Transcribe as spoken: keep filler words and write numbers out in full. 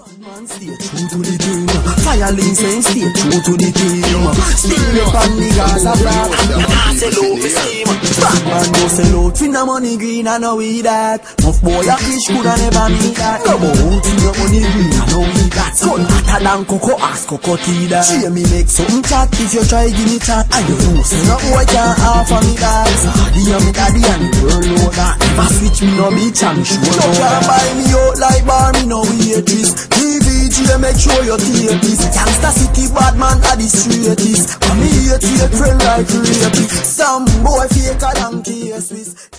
Man, stay true to the team. Fire links and stay true to the team. Still up on the gas of that. I sell out me steam. Bad man go sell out. Finna money green, I know we that. Tough boy a fish coulda never meet that. No more out in your money green, I know we that. Sun hotter than cocoa, ask cocoa tea that. See me make something chat if you try give me chat. And you know say no boy can't half of me that. Daddy and me daddy and the girl know that. If I switch me no bitch and show no can't buy me out like bar, me no waitress. T V G make sure you take this. Gangsta city bad man are the straightest. And me hate fake friend like rapist. Some boy faker than K-Swiss.